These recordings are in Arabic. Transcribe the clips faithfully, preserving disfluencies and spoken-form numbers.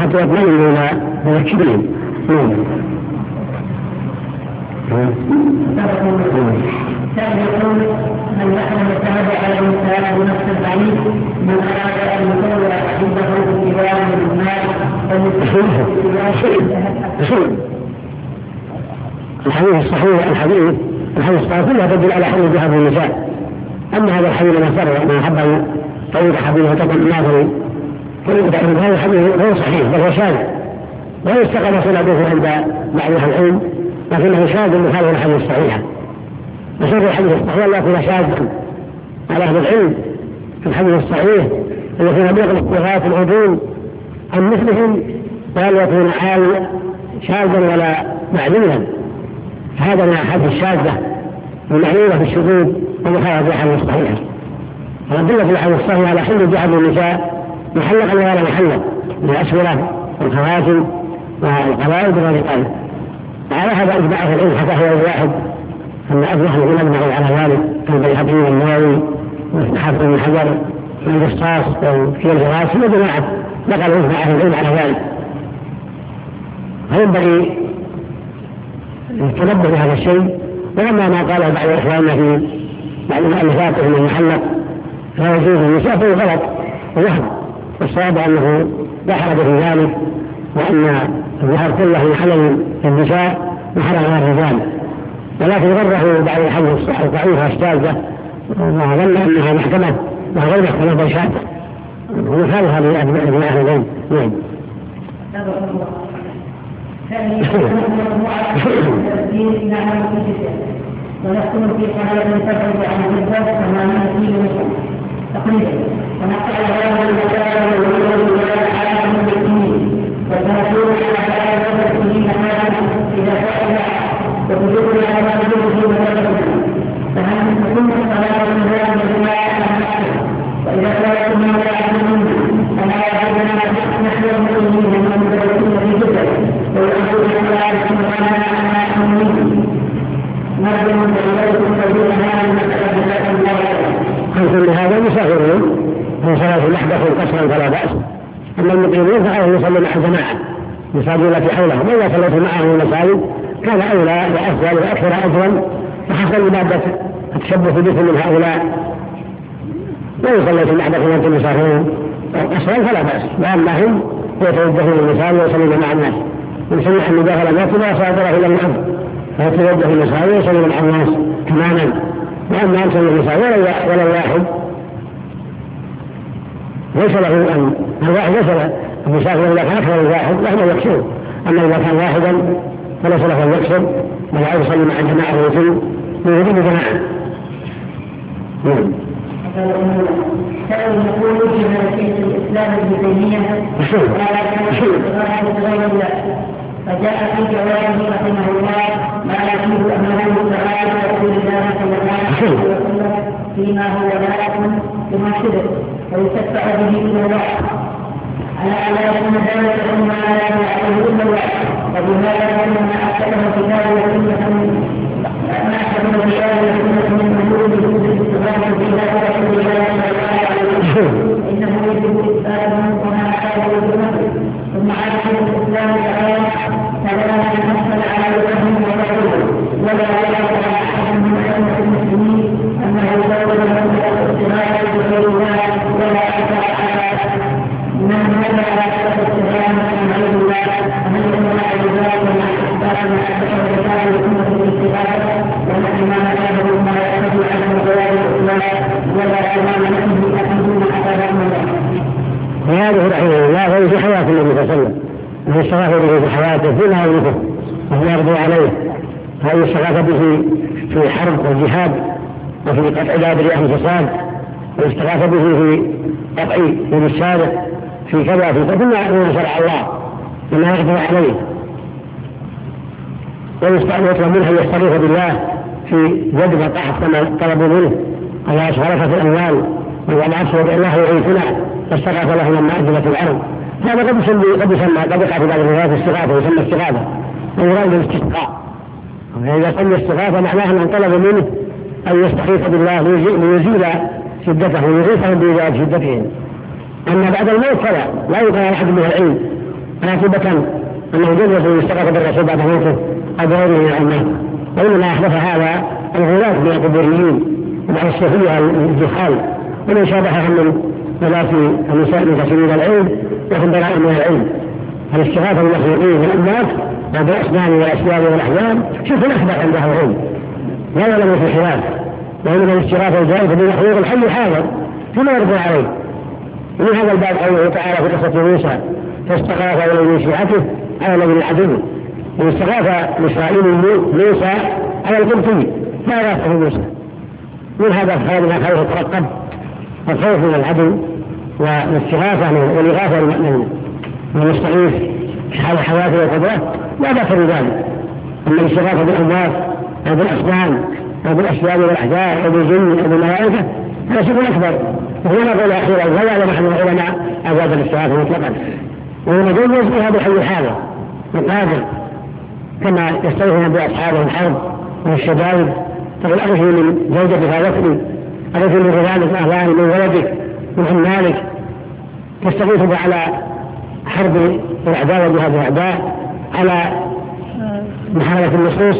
حتى يطمئنوا إلى مذكرين. كان يقول من نحن نتابع على الإنسان بنفس البعيد من أراد أن يطور عنده باتباع المال الحديث الصحيح الحديث الحديث الصحيح كلها تدل على حل جهاد النساء. أما هذا الحديث من سر من أحب أن طريق حديثه وتقل الناظري هذا الحديث غير صحيح بل هو شاذ لا يستقل سنده عند بعض أهل العلم، لكنه شاذ مخالف الحديث الصحيحة. وشر الحديث الصحيح لا يكون شاذا على أهل العلم في الحديث الصحيح الذي يبلغ الاستغاث العدول عن مثلهم ولا يكون حال شاذا ولا معلولا. هذا من الأحاديث الشاذة والمعلولة في الشذوذ ومخالفة الحديث الصحيحة. ودل في الحديث الصحيح على حل جهاد النساء محلقا ولا محلق من الأسئلة والخواتم والقواعد وغير ذلك. وعلى هذا إجماع أهل العلم حتى هو الواحد أن أجمع العلماء على ذلك كالبيهقي والنووي والحافظ بن حجر والجصاص وكيل الغاسي وجماعة نقلوا إجماع أهل العلم على ذلك. فينبغي التنبه بهذا الشيء. ولما ما قاله بعض إخواننا في بعض المؤلفات من المحلق لا يجوز النساء فهو غلط ووهم، والصواب أنه لا حرج في ذلك، وأن الظهر كله حلال للنساء وحرام على الرجال. ولكن غره بعض الحديث الصحيح ضعيفة الشاذة وظن أنها محكمة وغير محكمة بل شاذة ومخالفة لأهل العلم. نعم. ونحكم في حالة تبعد عن الجبهة ثمانين كيلو تقريبا، ونقع هذا المسائل والولد على من الدين وتنسون على هذا الدين هذا إذا فعل وتجدون على وجوده وتجدون فهل تكون الصلاة من هذا الجماعة نفسه. وإذا كانت من يعلمون فلا يجبنا نحن المؤمنين من مدرسين في جدا ويؤمنون على السمعان عن المؤمنين نرجو من ذلكم تجدون هذا المسألة بذات الله. كل هذا مسافرون في صلاة الأحدث قصرا فلا بأس. أما المقيمين فعلهم يصلون مع الجماعة يصلون في حولهم، وإذا صليت معهم المساجد كان أولى وأفضل وأكثر أجرا وحصل لمادة التشبه بكم من هؤلاء. وإن صليت الأحدث وأنتم مسافرون قصرا فلا بأس، وأما هم يتوجهون المساجد ويصلون مع الناس. من سمع المداخلة ما تبع صادره إلى الأرض فيتوجه المساجد ويصلون مع الناس تماما. وأما أنتم المساجد ولا الواحد ليس له أن الواحد ليس له المسافر إذا كان أكثر الواحد له يكسر، أما إذا كان واحدا فليس له أن يكسر ولا يصلي مع الجماعة الوتر من وجود الجماعة. كانوا يقولوا في ملكية الإسلام ابن تيمية ولا كان غير الله، فجاء في جوابه رحمه الله ما يكون أنه تعالى رسول الله صلى الله عليه وسلم فيما هو لا يكون بما شبه ويتبع به إلى الله على أن لا يكون ذلك ثم لا يعلمه إلا الله. وبهذا كان ما أكله كتاب وسنة ما أكله كتاب وسنة من مجهول وجود الاستغاثة بها رسول الله صلى الله عليه وسلم إنه يجب إثباته وما أكله وسنته. ثم عاد الإسلام تعالى كلام المسألة على الفهم وغيره ولا يعرف على أحد من أئمة المسلمين أنه يزود له الاستغاثة بغير الله ولا أتى على من هذا على أساس الاستغاثة من غير الله فهل يكون على ذلك مع إثبات ما أثبته الكتاب والسنة في الاستغاثة ونحن ما نتابع ما يقتضي عنه جواب الإسلام ولا تمام نفسه أحد من أتى الله. وهذه رحمه الله هو في حياة النبي صلى الله عليه وسلم وهو استغاث به في حياته فيما يملكه وهو يرضي عليه. هذه استغاث به في حرب وجهاد وفي قطع دابر أهل الفساد، واستغاث به في قطع يد السارق في كذا في كل ما شرع الله وما يقدر عليه. ويطلب منه أن يستغيث بالله في جذب القحط كما طلبوا منه على أشغالك في الأموال والعكس وبأن الله يعيثنا فاستغاث له لما أجلت الأرض. هذا قد يسمى قد يسمى قد يقع في بعض الروايات استغاثة يسمى استغاثة ويراد الاستسقاء. وإذا قلنا استغاثة معناها أن طلب منه أن يستغيث بالله ليزيل شدته ويغيثهم بإزالة شدتهم. أما بعد الموت فلا لا يقال أحد من العلم راتبة أنه جوز يستغاث بالرسول بعد موته أو بغيره من العلماء، وإنما أحدث هذا الغلاة من القبوريين وبعض الصوفية الجهال ومن شابههم من ولاة النساء المنتسبين إلى العلم وهم براء من العلم. الاستغاثة بالمخلوقين والأموات وبالأسنان والأشياء والأحيان شوف الأخبار عنده العلم لا يعلم في الخلاف، وإنما الاستغاثة الجائزة بالمخلوق الحي حاضر فيما يرضى عليه. ومن هذا الباب قوله تعالى في قصة موسى فاستغاث ولو من شيعته على الذي العدو، واستغاث إسرائيل موسى على القبطي ما غاثه موسى. من هذا هذا خوف الترقب والخوف من العدو والاستغاثة والإغاثة من المستغيث على حياته وقدرته لا بأس بذلك. أما الاستغاثة بالأموات أو بالأصنام أو بالأشياء والأحجار أو بالجن أو بالملائكة هذا شيء أكبر، وهو نقول أخيرا لا يعلم أحد العلماء أبواب الاستغاثة مطلقا، وهو مجوز بها بحي الحاضر القادر كما يستغيثون بأصحابه الحرب والشدائد. تقول أغثني من زوجتك غاوتني، أغثني من رجالك أهلاني من ولدك من عمالك، تستغيث على حرب الأعداء وجهاد الأعداء، على محاربة النصوص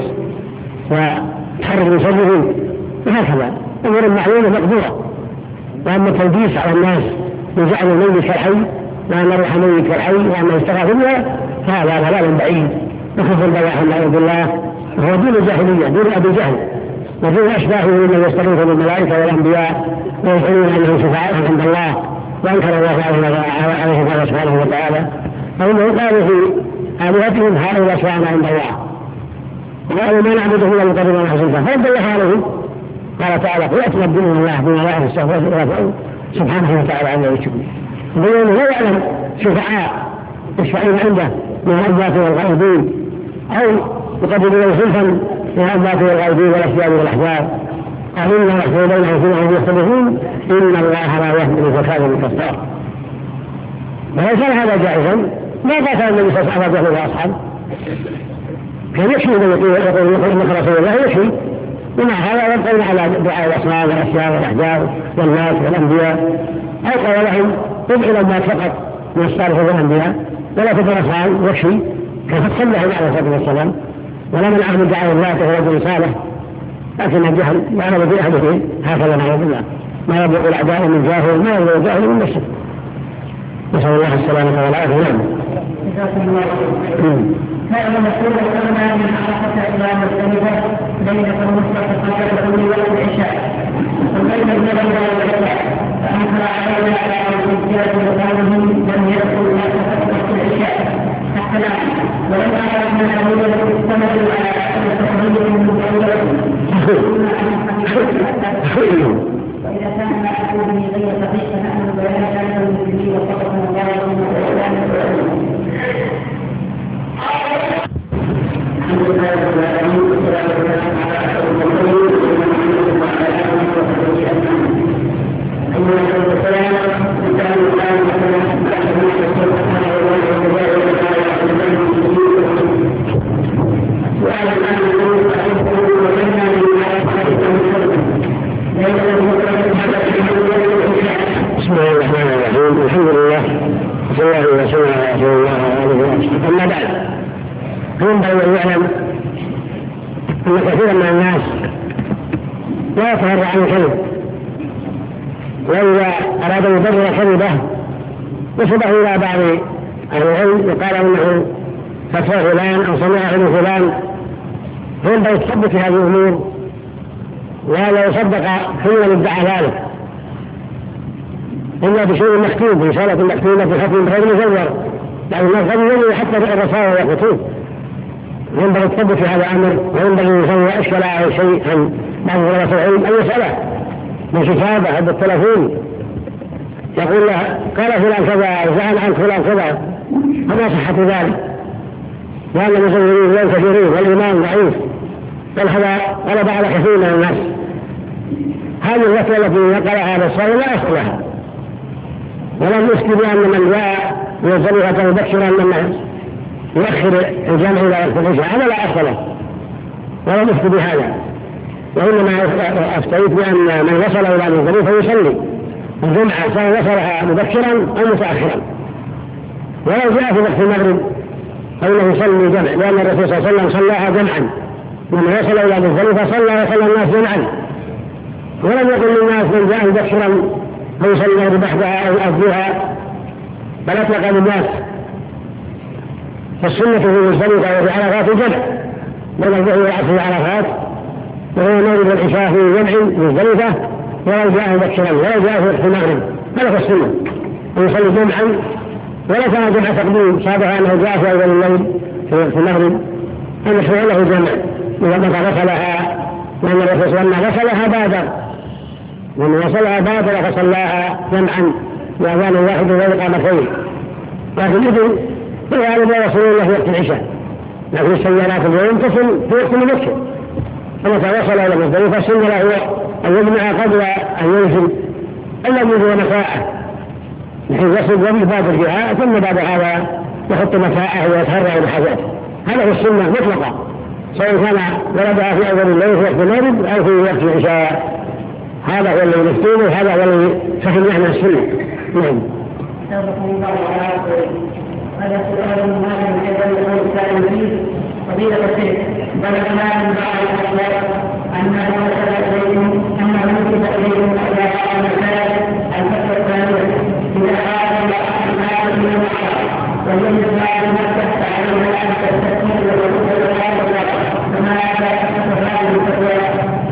وتحرك من شرهم، وهكذا أمور معلومة مقدورة. وأما التلبيس على الناس وجعل الميت كالحي وأن الروح ميت كالحي وأنه استغاث بها فهذا ضلال بعيد وكفر بواح نعوذ بالله، وهو دين الجاهلية دين أبي جهل ودين أشباهه ممن يستغيث بالملائكة والأنبياء ويزعمون أنهم شفعاء عند الله، وأنكر الله عليه الله سبحانه وتعالى فإنه قالوا في آلهتهم هؤلاء شفعاء عند الله وقالوا ما نعبدهم إلا ليقربونا زلفى فرد الله عليهم. قال تعالى قل أتنبئون الله بما لا يستغفر سبحانه وتعالى عما يشركون، بينه لا يعلم شفعاء يشفعون عنده من الأموات والغائبين أو يقربون زلفا من الأموات والغائبين والأشياء والأحجار. قالوا إنا نحن بينهم فيما هم يختلفون إن الله لا يهدي الفساد والكفار. ولو كان هذا جائزا ما قاتل النبي صلى الله عليه وسلم وأصحابه، كان يكفي من يقول إنك رسول الله يكفي، ومع هذا يبقون على دعاء الأصنام والأشياء والأحجار والناس والأنبياء، أو قال لهم ادعوا لما فقط من الصالحين والأنبياء ولا تترفعوا يكفي، كيف صلى عليه الصلاة والسلام ولا منعه من دعاء الله وهو رجل صالح، لكن الجهل ما يعلم بأحده هكذا نعوذ بالله، ما يبلغ الأعداء من جاهل ما يبلغ الجاهل من نفسه، نسأل الله السلامة والعافية. نعم. هذا مسؤول الأغنى من حركة إلى مختلفة بين المستقبل كل وقت العشاء وبين الزمن والعشاء، فأنكر علينا على الرجال وقالهم لم يدخل ما تفكر العشاء حتى لا ولما عرفنا أولا استمروا على التقريب من وإذا كان ما أقول به غير صحيح فنحن بيان ذلك المسلمين وفقط الله الحمد لله رب العالمين والصلاة والسلام على أشرف المرسلين وعلى آله وصحبه أجمعين. أيها الأخوة السلام نسأل الله وسلم على رسول الله سؤال الآن يقول أحبه وجنة من حديث المسلم بسم الله الرحمن الرحيم. الحمد لله صلى الله وسلم على رسول الله وعلى آله وصحبه. أما بعد ينبغي أن يعلم أن كثيرا من الناس لا يتهرع عن الكذب، وإذا أراد أن يبرر كذبه نسبه إلى بعض أهل العلم وقال إنه فتوى فلان أو سمعه من فلان، فينبغي التثبت في هذه الأمور ولا يصدق حين ادعى ذلك إلا بشيء مكتوب رسالة مكتوبة بحكم غير مزور، يعني الناس قد يجري حتى في الرسائل والخطوط. ينبغي التثبت في هذا الأمر، وينبغي أن يسوي أشكال أو شيء عن بعض علماء العلم أن يسأله من كتابة أو بالتلفون يقول له قال فلان كذا أو زعل عن فلان كذا، فما صحة ذلك؟ لأن المزورين غير كثيرين والإيمان ضعيف، بل هذا غلب على كثير من الناس. هذه الفتوى التي نقلها هذا الصالح لا أصل لها، ولم يفتي بأن من جاء يزورها مبكرا لما يؤخر الجمع إلى وقت العشاء، هذا لا أصل له ولم يفتي بهذا، وإنما أفتيت بأن من وصل إلى المزدلفة فيصلي الجمعة سواء وصلها مبكرا أو متأخرا، ولو جاء في وقت المغرب فإنه يصلي جمع، لأن الرسول صلى الله عليه وسلم صلاها جمعا، لما وصل إلى مزدلفة صلى وصلى الناس جمعا، ولم يقل للناس من جاء مبكرا فيصلي المغرب وحدها أو أفضلها، بل أطلق للناس. فالسنة في مزدلفة وفي عرفات جمع بين الظهر والعصر وعرفات، وهو المغرب والعشاء في جمع مزدلفة ولو جاء مبكرا ولو جاء في وقت المغرب، هذا السنة ويصلي جمعا. ولا كان جمع تقديم صادق أنه جاء في أول الليل في المغرب أن يشرع له جمع إذا متى غسلها، لأن الرسول صلى الله عليه وسلم غسلها بادر، ومن وصلها بادر فصلاها جمعا بأذان واحد وإقامتين. لكن إذن في غالب يصلون له في وقت العشاء، لكن السيارات اليوم تصل في وقت مبكر، فمتى وصل إلى مزدلفة سن له أن يجمع قبل أن ينزل إلا منذ مساءه بحيث يصل قبل باب الجهاء، ثم بعد هذا يحط متاعه ويتهرع بحاجاته. هذا هو السنة مطلقة، سواء كان ولدها في أول الليل في وقت المغرب أو في وقت العشاء. هذا هو الذي نفتيه وهذا هو الذي فهم معنى السنة. نعم. هذا سؤال مهم أيضا يقول السائل فيه فضيلة الشيخ بلغنا من بعض الأخبار أنه وصل إليكم أنه نسب إليكم إلى هذا المكان الفترة الثانية إذا قال الله من المحرم ويجب بعد مكة عليها أن تستثمر وتوصل هذا كما تحدث هذه الفتوى.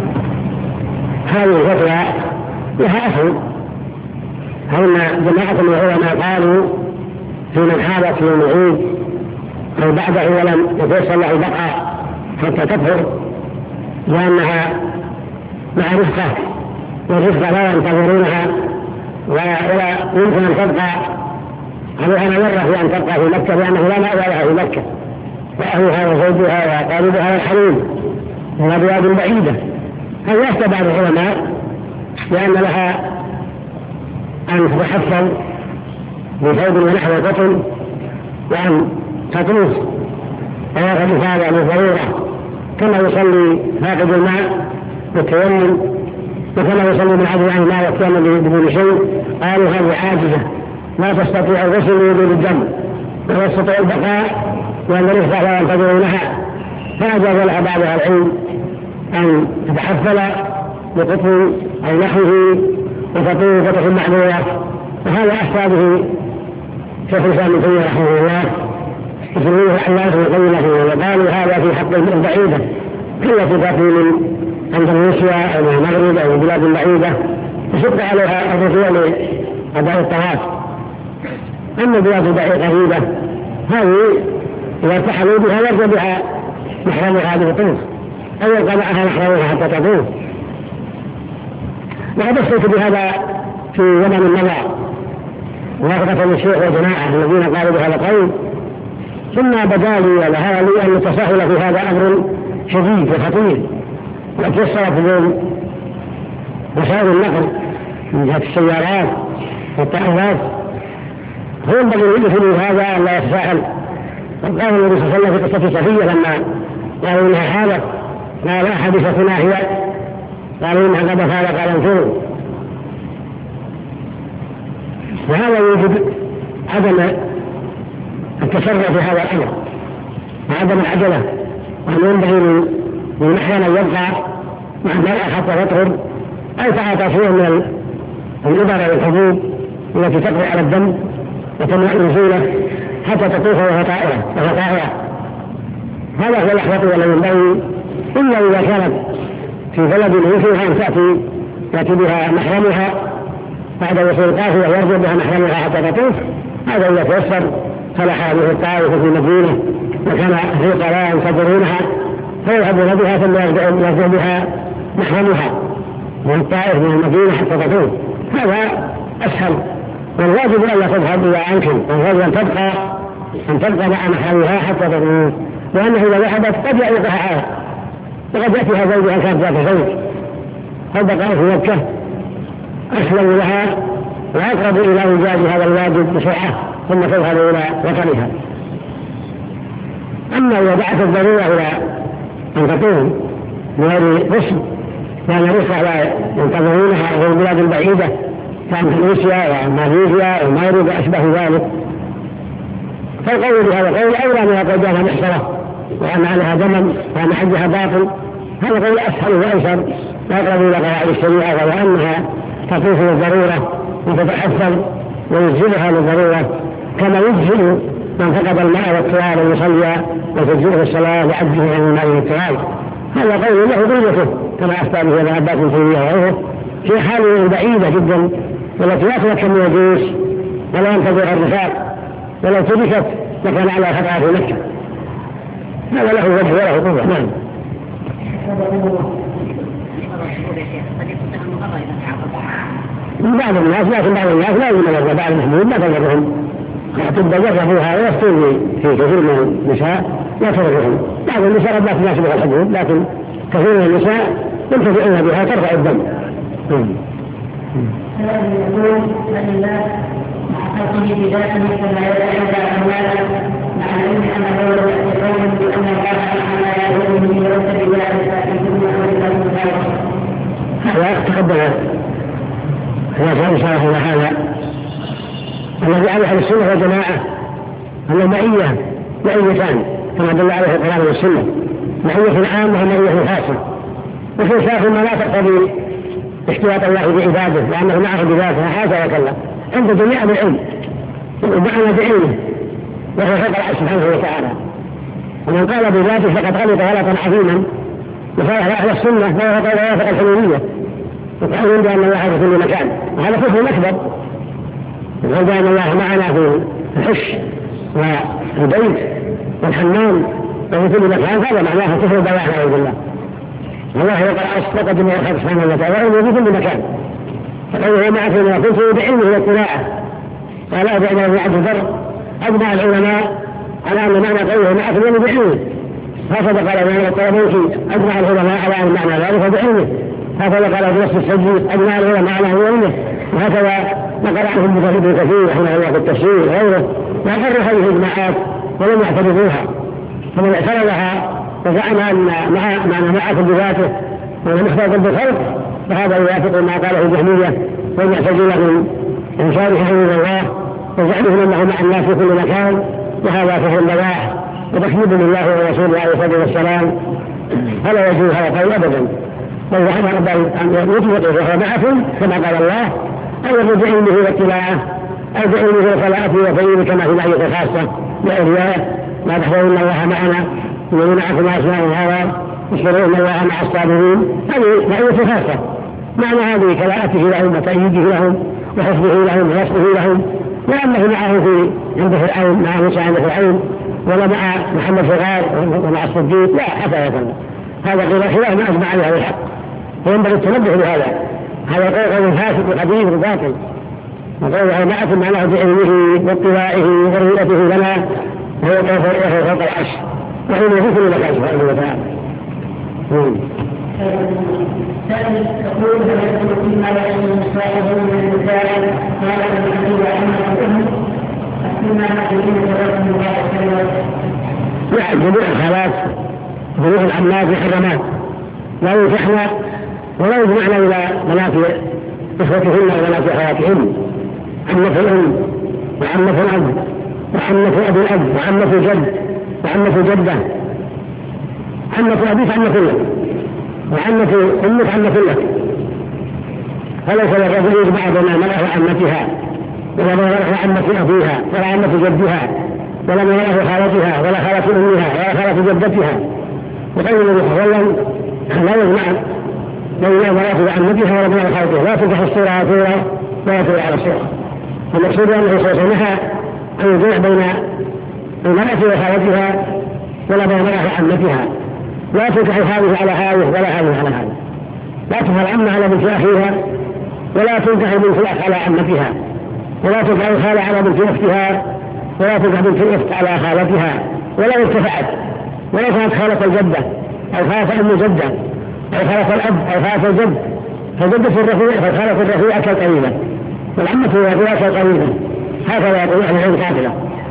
هذه الفتوى لها أصل، هؤلاء جماعة من العلماء قالوا في من حالت في العيد أو بعده ولم يتيسر له البقاء حتى تطهر، لأنها مع رفقة والرفقة لا ينتظرونها ولا يمكن أن تبقى عليها مرة في أن تبقى في مكة، لأنه لا مأوى لها في مكة، وأهلها وزوجها وقاربها والحريم من بلاد بعيدة. هل يحتى بعض العلماء لأن لها أن تتحفظ بثوب ونحو قطن وأن تطوف ويأخذ هذا للضرورة، كما يصلي فاقد الماء بالتيمم، وكما يصلي من عدو عن الماء والتيمم بدون شيء. قالوا هذه عاجزة لا تستطيع الغسل لوجود الدم ولا تستطيع البقاء لأن الرفقة لا ينتظرونها، فأجاز لها بعض العلم أن تتحفل بقطن أو نحوه وتطوف وتكون معذورة. وهذا أفتى به شيخ الإسلام ابن تيمية رحمه الله يسميه حلات وقيلة، وقالوا هذا في حق البعيدة كل تأتي من أندونيسيا أو من المغرب أو من بلاد بعيدة يشق عليها الرجوع لأداء الطواف. أما البلاد القريبة هذه إذا ارتحلوا بها يرجع بها محرمها بطوف أو يلقى معها محرمها حتى تطوف. وقد أشرت بهذا في زمن المضى وافقة الشيخ وجماعة الذين قالوا بهذا القول، ثم بدا لي ولها لي أن التساهل في هذا أمر شديد وخطير، وتيسرت اليوم وسائل النقل من جهة السيارات والطائرات، هو ينبغي لمثل هذا أن لا يتساهل. قال النبي صلى الله عليه وسلم في قصة صفية لما قالوا إنها حاضر قال لا حديثتنا هي، قالوا إنها قد فعل قال انفروا. وهذا يوجد عدم التسرع في هذا الأمر وعدم العجلة، وأن ينبغي للمحرم أن يبقى مع المرأة حتى تطهر أو تعاطى شيء من الإبر والحبوب التي تقضي على الدم وتمنع نزوله حتى تطوف وهي طائرة وهي طائرة. هذا هو الأحوط والذي ينبغي، إلا إذا كانت في بلد يمكنها أن تأتي تأتي بها محرمها بعد وصول القافلة ويرجع بها محرمها حتى تطوف، هذا إذا تيسر صلح به الطائف في المدينة وكان الريق لا ينتظرونها فيذهبون بها ثم يرجع بها محرمها من الطائف من المدينة حتى تطوف، هذا أسهل. والواجب ألا تذهب إلى أمكن، والواجب أن تبقى أن تبقى مع محرمها حتى تطوف، لأنه إذا ذهبت قد يعيقها عائق وقد يأتيها زوجها كانت ذات زوج، فالبقاء في مكة أسلم لها وأقرب إلى إنجاز هذا الواجب بسرعة ثم تذهب إلى وطنها. أما إذا دعت الضرورة إلى أن تقوم بغير رسم لأن الرسل لا ينتظرونها في البلاد البعيدة كأندونيسيا وماليزيا والمغرب وأشبه ذلك، فالقول بهذا القول أولى من القول بأنها محصرة وأن عليها دما وأن حجها باطل. هذا قول أسهل وأيسر وأقرب إلى قواعد الشريعة، وأنها تطوف للضرورة وتتحفظ ويجزئها للضرورة كما يجزئ من فقد الماء والتراب ويصلي وتجزئه الصلاة لعجزه عن الماء والتراب. هذا قول له قوته كما أفتى به ابن عباس تيمية وغيره في حال بعيدة جدا والتي لا تمكن من الجيوش ولا ينتظر الرفاق، ولو تركت لكان على خطأ في مكة. هذا له وجه وله قوة. نعم. من بعض الناس، لكن بعض الناس لا يملك بعض المحمود لا تجرهم تبدأ جربوها ويفتون في كثير من النساء لا تجرهم. بعض النساء قد لا تناسبها الحدود، لكن كثير من النساء ينتفعون بها ترفع الدم. هذا يقول فإن حقيقه بذاته كما يدعي أموالا مع العلم أنه لو يعتقون بأن الله تعالى يقول من يرتب بذلك في كل أمر المتعلق. هذا تقدم هذا شرح هذا الذي عليه أهل السنة والجماعة أن المعية معيتان كما دل عليه القرآن والسنة، معية عامة ومعية خاصة. وفي شاف ما لا تقتضي احتياط الله بعباده لأنه معه بذاته حاشا وكلا عند جميع العلم ومعنى بعلمه وهو فوق العرش سبحانه وتعالى. ومن قال بذاته فقد غلط غلطا عظيما وصالح أهل السنة وهو قول وافق الحلولية وتعلم بأن الله في كل مكان، وهذا كفر أكبر. يقول بأن الله معنا في الحش والبيت والحمام وفي كل مكان، هذا معناه كفر بواح نعوذ بالله. الله يقول العرش فقد جميع الخلق سبحانه وتعالى وهو في كل مكان. فقوله معك لما كنت بعلمه واطلاعه. قال أبي عبد عبد البر أجمع العلماء على أن معنى قوله معك لما بعلمه، هكذا قال ابن الطيبوسي أجمع العلماء على أن معنى ذلك بعلمه، هكذا قال ابن نصر السجي أجمع العلماء على أن علمه، وهكذا نقل عنهم بن كثير رحمه الله في التفسير وغيره وأقر هذه الإجماعات ولم يعترضوها. فمن اعترضها وزعم أن معنى معك بذاته وأن مختلط بالخلق فهذا يوافق ما قاله الجهمية والمعتزلة من شارح عند الله وزعمهم أنه مع الناس في كل مكان، وهذا كفر بواح وتكذيب لله ورسوله عليه الصلاة والسلام. فلا يجوز هذا القول أبدا، بل زعم أن يطلق وهو معكم كما قال الله أو بعلمه واطلاعه أو بعلمه وخلاءته وفعله كما في معية خاصة بأوليائه لا تحذرون الله معنا ومن معكم أسماء هذا يشعرون الله مع الصابرين. هذه معية خاصة معنى هذه كلاءته لهم وتأييده لهم وحفظه لهم ونصره لهم، لأنه معه في عنده العون مع موسى عنده العون ولا مع محمد صغار ومع الصديق لا حتى يكون. هذا قيل خلاف ما أجمع عليه الحق، وينبغي التنبه بهذا. هذا قول فاسد وقديم وباطل، وقوله معكم معناه بعلمه واطلاعه ورؤيته لنا وهو قول فوق العرش وحين في كل مكان سبحانه وتعالى. تقول هل يدخل فيما يحصل صاحبه من الرسالة قال ابن حبيب عنه الأم فيما نحن نتوقف الله وسلم. نعم، جميع الحالات جميع العمات محرمات لا ينكحن ولا يجمعن إلى منافع إخوتهن ومنافع حياتهن. عمة الأم وعمة الأب وعمة أبي الأب وعمة الجد وعمة الجدة، عمة أبيك عمة لك وعمة أمك عمة لك، فليس للرجل يجمع بين المرأة وعمتها ولا بين المرأة وعمة أبيها ولا عمة جدها ولا بين المرأة وخالتها ولا خالة أمها ولا خالة جدتها. وقال النبي صلى الله عليه وسلم لا يجمع بين المرأة وعمتها ولا بين خالتها، لا تنكح الصورة على صورة ولا تنكح على صورة. المقصود أنه صلى الله عليه وسلم أن يجمع بين المرأة وخالتها ولا بين المرأة وعمتها، لا تنكح هذه على هذه ولا هذه على هذه، لا تنكح العمة على بنت أخيها ولا تنكح بنت الأخ على عمتها، ولا تنكح الخالة على بنت أختها ولا تنكح بنت الأخت على خالتها ولا ارتفعت، ولا كانت خالة الجدة أو خالة أم جدة أو خالة الأب أو خالة الجد، فجدة الرفيع فالخالة الرفيعة كالقريبة والعمة الرفيعة كالقريبة. هكذا يقول أهل العلم كافرة.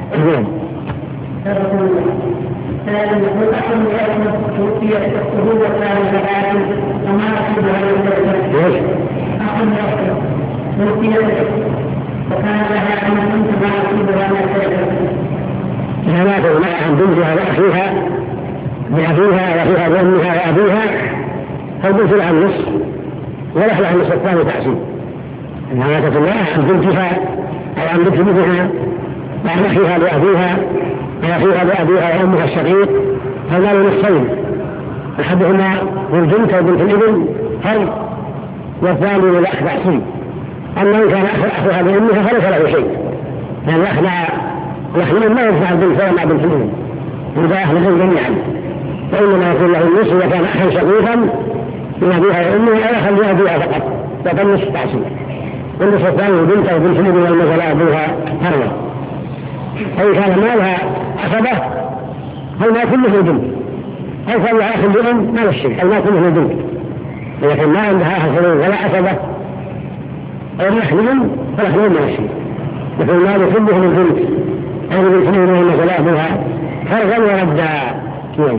فلم يكن أحد يأخذ توفي أخته وكان لها وما أخذها للبلد أحد يأخذ توفي وكان لها أن كنت ما أخذها من البلد أنها ماتت عن بنتها وأخيها بأخيها وأخيها بأمها وأبيها فالبنت لها النصف ولها لها النصف الثاني تعصيب. أنها ماتت الله عن بنتها أو عن بنت ابنها وعن أخيها بأبيها وأخيها بأبيها وأمها الشقيق فالمال نصفين، أحدهما للبنت وبنت الابن فرض والثاني للأخ تعصيب. أما إن كان أخوها بأمها فليس له شيء، لأن الأخ مع الأخ ما ينفع البنت ولا مع بنت الابن إذا أهلهم جميعا، فإنما يكون له النصف إذا كان أخا شقيقا من أبيها وأمها أو أخا بأبيها فقط فكان نصف تعصيب. والنصف الثاني بنت أو بنت الابن والمثل أبوها فرضا. فإن كان مالها عصبة فالمال كله البنت، أو كان لها أخ بأم ما الشيء المال كله البنت. إذا كان ما عندها أخ ولا عصبة أو يحمل فالأخ ما الشيء، لكن المال كله البنت أو بنت الابن والمثل أبوها فرضا وردا. نعم.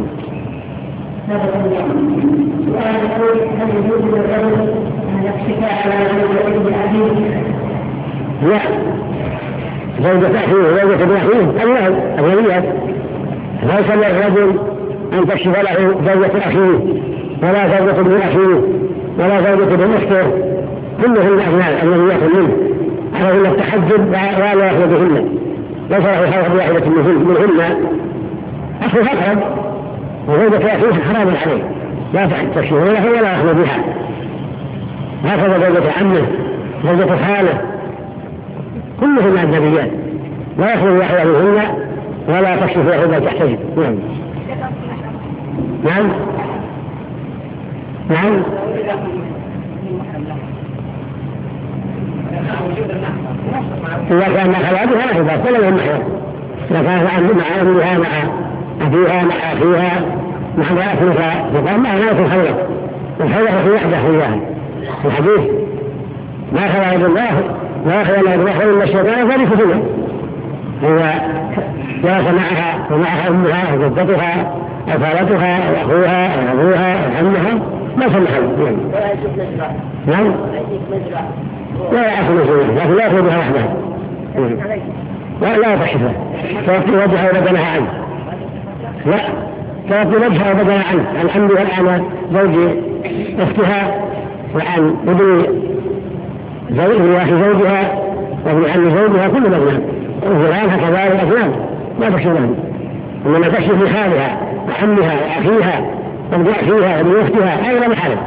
سؤال يقول هل يجوز للرجل أن يكشف على زوجته أبيه؟ لا، زوجة أخيه وزوجة ابن أخيه الله الغنيات، ليس للرجل أن تكشف له زوجة أخيه ولا زوجة ابن أخيه ولا زوجة ابن أخته، كلهن أبناء الغنيات منه عليهن التحجب ولا يخرجهن، ليس له حاجة واحدة منهن. أخي أقرب وزوجة أخيه حرام عليه لا تكشف له ولا يخلو بها، هكذا زوجة عمه زوجة خاله كلهن أجنبيات لا يخلو واحدة منهن ولا تكشف واحدة تحتجب. نعم. نعم. نعم. إذا كان مع خلابها لا يبقى كل يوم محرم، إذا كان مع أمها مع أبيها مع أخيها مع أخيها فقال ما لا يكون خلق والخلق في وحدة إياها في الحديث ما خلق إلا الله لا خلق إلا إلا الشيطان ذلك كله. هو جلس معها ومعها أمها وجدتها وخالتها وأخوها وأبوها وعمها ما سمح له. نعم. لا يعرف مسؤولية لكن لا يأخذ بها وحدها لا لا تكشفها توفي وجهها وبدنها عنه، لا توفي وجهها وبدنها عنه عن عمها عن زوج أختها وعن ابن زوج أخي زوجها وابن عم زوجها كل الأبناء وفلانها كذلك الأبناء ما تكشف لهم، إنما تكشف لخالها وعمها وأخيها وابن أخيها وابن أختها أيضا محارم.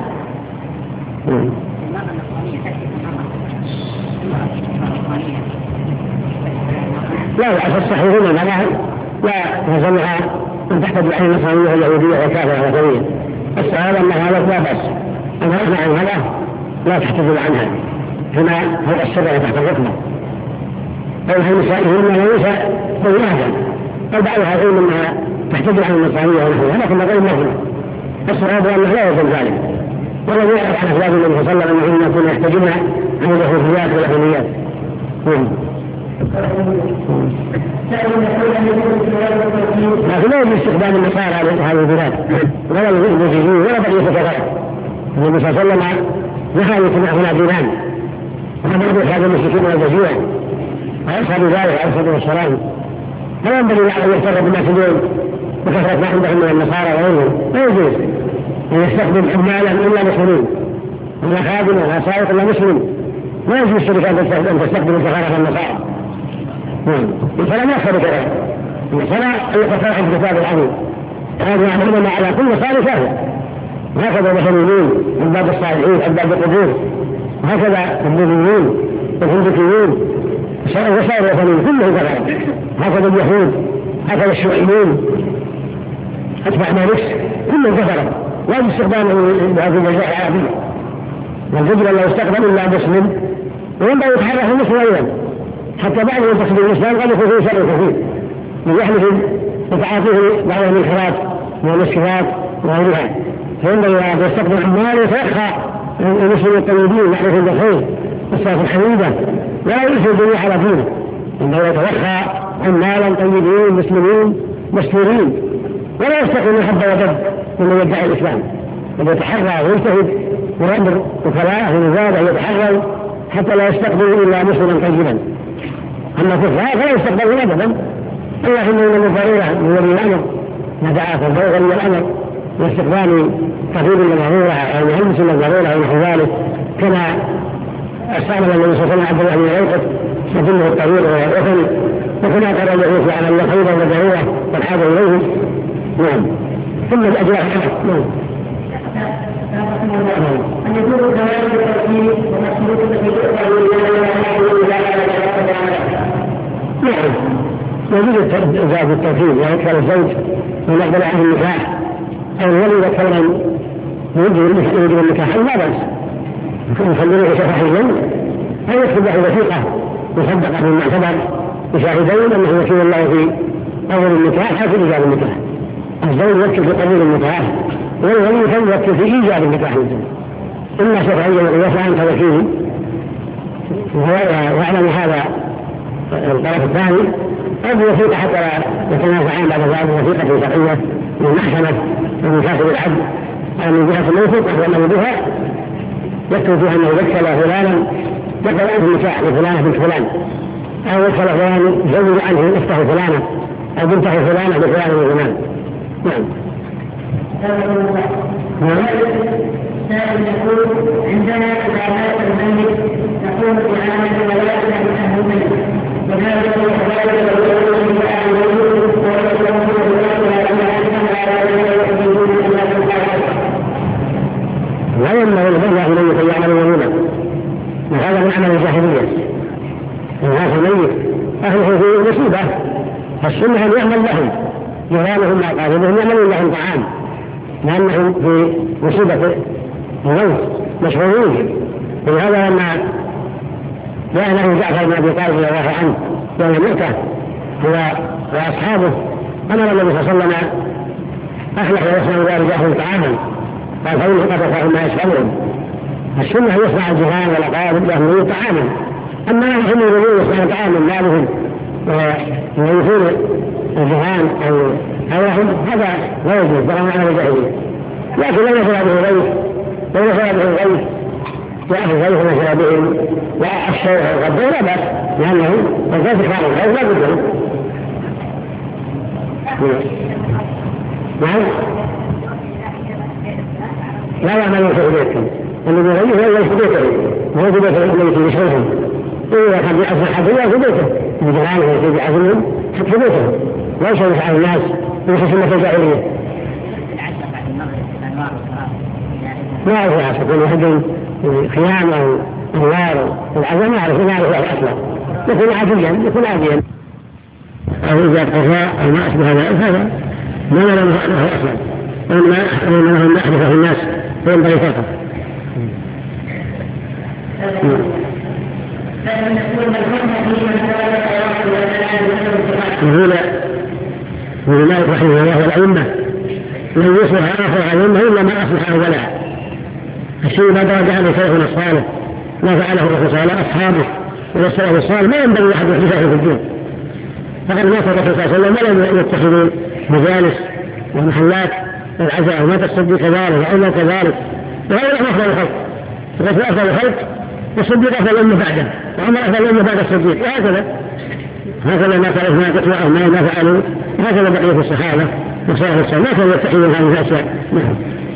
لا الأصل الصحيح هنا معناها لا نزلها من تحت الدعاء النصرانية واليهودية والكافرة والوثنية. السؤال أنها لا بأس أن أخذ عن هذا لا تحتجب عنها هنا هو الشرع تحت الحكمة أو هي نسائهن ليس بينها أو بعضها يقول أنها تحتجب عن النصرانية ونحوها لكن غير مهمة. الصواب أنه لا يجوز ذلك ولم يعرف عن أخلاق النبي صلى الله عليه وسلم أنهن كن يحتجبن عن اليهوديات والوثنيات. لكن لا يجب استخدام النصارى هذه البلاد ولا المسلمين ولا بقية الكفار. النبي صلى الله عليه وسلم نهى يجتمع هنا دينان وأمر بإخراج المشركين والجزيرة وأصحاب ذلك عليه الصلاة والسلام. فلا ينبغي أن يغتر بالناس اليوم بكثرة ما عندهم من النصارى وغيرهم، لا يجوز أن يستخدم حمالا إلا مسلمين ولا خادم ولا سائق إلا مسلم، لا يجوز الشركات أن تستخدم الكفارة النصارى. فلا ما يخبر كذا فلا يتفاعل الكتاب العظيم هذا يعملون على كل صالح كافر، وهكذا الوثنيين عباد الصالحين عباد القبور وهكذا البوذيين والهندوكيين وسائر الوثنيين كلهم كذلك، هكذا اليهود هكذا الشيوعيين أتباع مالكس كلهم كفروا لا يستخدم بهذه الجزاء العربية. والرجل لا يستخدم إلا مسلم وينبغي يتحرك المسلم أيضا حتى بعد أن تقصد الإسلام قد يكون فيه شر كثير من يحدث وتعاطيه بعض المنكرات والمسكرات وغيرها، فينبغي أن يستخدم عمال ويتوخى المسلمين الطيبين يعرفون بالخير والصلاة الحميدة لا يؤثر الدنيا على دينه، إنه يتوخى عمالا طيبين مسلمين مستورين ولا يستخدم محبة وجد من يدعي الإسلام، بل يتحرى ويجتهد ويأمر وكلاءه ونزاده ويتحرى حتى لا يستقبل إلا مسلما طيبا. أما كفار فلا يستقبلون أبدا اللهم إن الضرورة من ولي الأمر ندعى فالضرورة ولي الأمر واستقبال كثير من الضرورة أو مهندس من الضرورة ونحو ذلك كما استعمل النبي صلى الله عليه وسلم عبد الله بن عوف يتمه الطريق ويقفل وكما قرر الوقوف على اللحيض والضرورة والحاجة إليه. نعم. ثم الأجراء نعم. أن يكون الزواج بالترتيب ومشروط نعم. يجوز الزواج بالترتيب ويدخل الزوج ويقبل عنه النكاح أو الولي يدخل يوجب النكاح لا بأس يخلونه شفاهيا أو يكتب له وثيقة يصدق بالمعتبر بشاهدين أنه يكون الله في قبول النكاح أو في إيجاب النكاح. الزوج يكتب في قبول النكاح والولي يكتب في إيجاب النكاح الزوج إما شفاهيا ويسعى عن توكيله ويعلم هذا الطرف الثاني أو بوثيقة حتى يتنازعان بعد ذلك وثيقة شرعية من محكمة ومن كاتب العدل أو من جهة الموثوق وأنه بها يكتب فيها أنه ذكر فلانا ذكر عنه النكاح لفلانة بنت فلان أو ذكر فلان زوج عنه أخته فلانة أو بنته فلانة بفلان وفلان. نعم. نعم. سائل يقول عندنا إذا مات الميت نقوم بإعانة ولائنا من أهل الميت وذلك وذلك وذلك من أهل الميت لا ينبغي الهدى إليه أن يعملوا يمينا وهذا من عمل الجاهلية الناس الميت أهله في مصيبة فالسنة أن يعمل لهم جيرانهم مع قاربهم يعملون لهم طعام لأنهم في مصيبة الموت مشغولين. ولهذا لما جاء له جعفر بن أبي طالب رضي الله عنه يوم الموتى هو وأصحابه أمر النبي صلى الله عليه وسلم أخلق ويصنع ذلك أهل طعاما قال فإنه قد فهم ما يشغلون. السنة يصنع الجيران والأقارب لهم طعاما أما هم يريدون يصنعوا طعاما مالهم ويوفون الجيران أو غيرهم هذا لا يجوز بل على الجاهلية. لكن لو نزل به غيث لو نزل به غيث وأهل غيث نزل بهم والشيء والغدو لا بأس لأنه الغيث كان الغيث لا بد له. نعم. لا يعملون في بيتهم الذي يغيث هو في بيته وهو في بيته الذي يشغلهم إذا كان بأسر حديث في بيته بجرانه وفي بعزمهم في بيته لا يشغل على الناس في سنة الجاهلية. ما أعرف يا أصلا كل واحد خيام أو أنوار العزم يعرف ما يعرف أصلا يكون عاديا يكون عاديا أو إذا قضاء أو ما أشبه ذلك هذا ما لا له أصلا وإنما لهم أحدثه الناس فينبغي فقط. يقول يقول مالك رحمه الله والأئمة لن يصلح آخر الأئمة إلا ما أصلح أولا. الشيء ما درج عليه سلفنا الصالح ما فعله الرسول صلى الله عليه وسلم أصحابه والسلف الصالح ما ينبغي أحد يحدثه في الدين. فقد مات الرسول صلى الله عليه وسلم ولم يتخذوا مجالس ومحلات العزاء ومات الصديق كذلك وعمر كذلك وهذا أفضل الخلق. الرسول أفضل الخلق والصديق أفضل الأمة بعده وعمر أفضل الأمة بعد الصديق وهكذا هكذا ما فعلوا ما تتوعوا ما فعلوا هكذا بقية الصحابة وصالح الصالح ما كانوا يتخذون هذه الأشياء. نعم.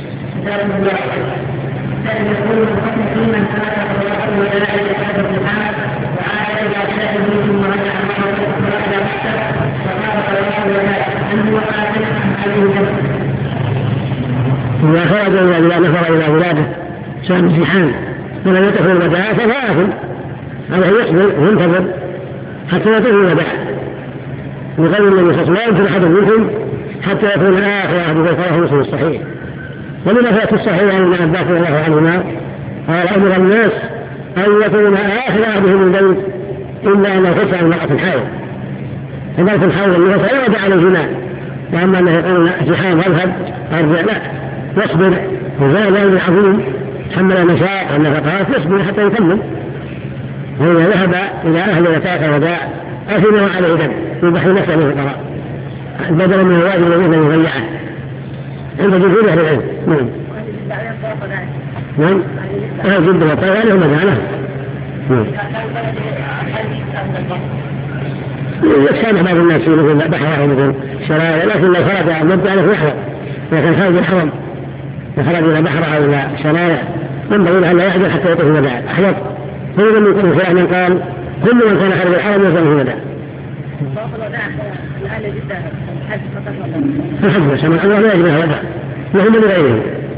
إذا خرج إلى نفر إلى ولاده سواء امتحان ولم يتخذ الوداع فلا يأكل هذا يصبر وينتظر حتى يتخذ الوداع لقول النبي صلى الله عليه وسلم لا يمكن أحد منكم حتى يكون آخر عهد بيته مسلم الصحيح. ومن فات الصحيح عن ابن عباس رضي الله عنهما قال أمر الناس أن يكون آخر عهده من البيت إلا أن يخش عن امرأة حائض امرأة حائض أنه فيرد على الجماع وأما أنه يقول امتحان واذهب أرجع لا يصبر وزال ذلك عظيم حمل المشاق والنفقات يصبر حتى يكمل. وإذا ذهب إلى أهل وفاة الوداع أثنوا عليه دم يبحث نفسه من الفقراء بدلا من الواجب الذي يضيعه عند جمهور أهل العلم. نعم. نعم. أهل جدا وطيب عليهم مجاله. نعم. يتسامح بعض الناس في مثل بحر أو مثل شرايع، لكن لو خرج عن مبدأ له يحرم، لكن خارج الحرم يخرج إلى بحر أو إلى شرايع ينبغي له أن لا يحدث حتى يطوف الوداع. أحوط هو لم يكن في من قال كل من كان خارج الحرم يطوف الوداع. الحج بس من الله لا يجب له وداع وهم من غيرهم.